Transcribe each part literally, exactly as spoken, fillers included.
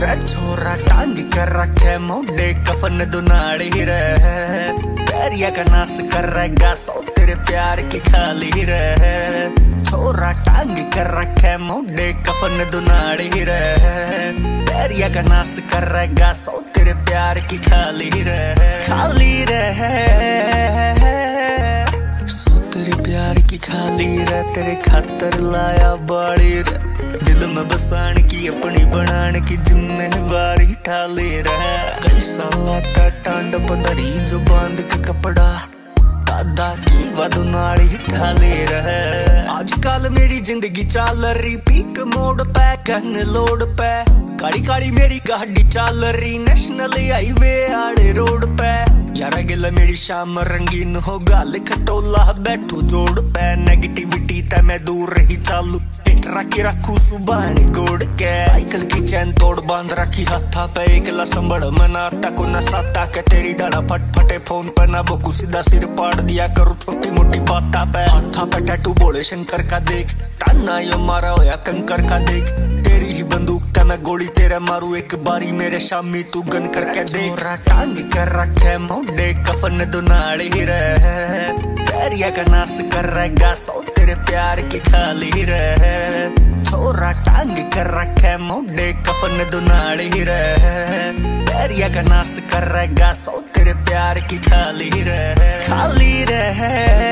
छोरा टांग कर रखे मोडे कफन दुनाड़ी रहे, पैरिया का नाश कर रहेगा सौ तेरे प्यार की खाली रहे। छोरा टांग कर रखे मोडे कफन दुनाड़ी रहे, पैरिया का नाश कर रहेगा सौ तेरे प्यार की खाली रहे, खाली रहे सौ तेरे प्यार की खाली रहे। तेरे खातर लाया बाड़ी रे, दिल में बसान की अपनी बनाने की जिम्मेवारी ठाले रहा। कैसा लाता टांड पदरी जो बांध के कपड़ा दादा की वदुनाड़ी ठाले रहा। आजकल मेरी जिंदगी चाल रही पीक मोड पे कन लोड पे, काली काली मेरी गाड़ी चाल रही नेशनल हाईवे आड़े रोड पे। यारा गिला मेरी शाम रंगीन हो गाल खटोला बैठू जोड़ पे, नेगेटिविटी ते मैं दूर रही चालू रखी रखू सुबह गोड़ के। साइकिल की चैन तोड़ बांध रखी हाथा पे, एकला संभड़ मनाता को नसाता के तेरी डाला फट फटे फोन पे ना बोकू सीधा सिर पाड़ दिया करूँ छोटी मोटी बाता पे। हाथा पे टैटू बोले शंकर का देख, ताना यो मारा होया कंकर का देख, तेरी ही बंदूक ते मैं गोली तेरे मारू एक बारी मेरे शामी तू गन करके देख। छोरा टांग कर रखे मोडे कफन दुनाड़ी रहे, पैरिया का नाश कर रहेगा सौ तेरे प्यार की खाली रहे। छोरा टांग कर रखे मोडे कफन दुनाड़ी रहे, पैरिया का नाश कर रहेगा सौ तेरे प्यार की खाली रहे, खाली रहे।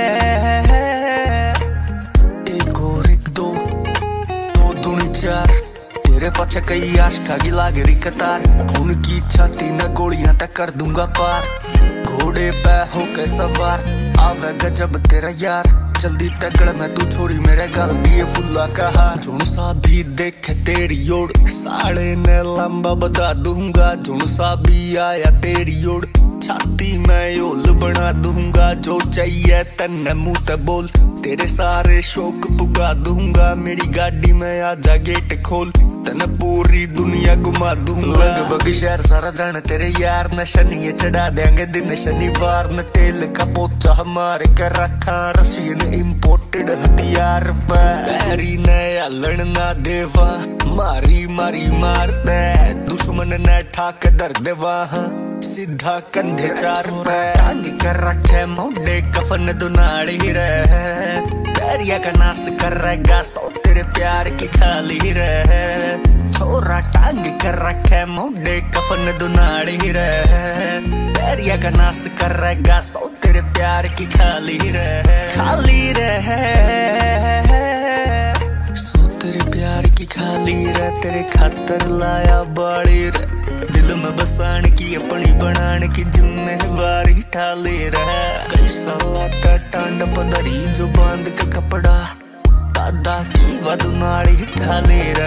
एक और एक दो दो दूनी चार, तेरे पाछे कई आशिका की लाग रही कतार, उनकी छाती न गोलियां तक कर दूंगा पार। घोड़े पे होके सवार आवेगा जब तेरा यार, जल्दी तगड़ मैं तू छोरी मेरे गाल दिए फुल्ला का हार। जुन सा भी देखे तेरी ओर साड़े ने लंबा बता दूंगा, जुन सा भी आया तेरी ओर छाती में ओल बना दूंगा। जो चाहिए तन्ने मुंह ते बोल, तेरे सारे शौक पुगा दूंगा। मेरी गाड़ी में आजा गेट खोल, तने पूरी दुनिया घुमा दूंगा। लगभग शहर सारा जाने तेरे यार न, शनि चढ़ा देंगे दिन शनिवार न। तेल का पोचा हमारे कर रखा रशियन इम्पोर्टेड हथियार पे, पैरी ने हलन ना देवा मारी मारी मारते, दुश्मन ने ठाक दर देवा सीधा कंधे चार पे। टांग कर रखे मोडे कफन दुनाड़ी रहे, पैरिया का नाश कर रहेगा सौ तेरे प्यार की खाली रहे। छोरा टांग कर रखे मोडे कफन दुनाड़ी रहे, पैरिया का नाश कर रहेगा सौ तेरे प्यार की खाली रहे, खाली रहे सौ तेरे प्यार की खाली रहे। तेरे खातर लाया बाड़ी रे, दिल में बसान की अपनी बनाने की जिम्मेवारी ठाले रहा। कैसा लाता टांड पदरी जो बांध के कपड़ा दादा की वदुनाड़ी ठाले रहा।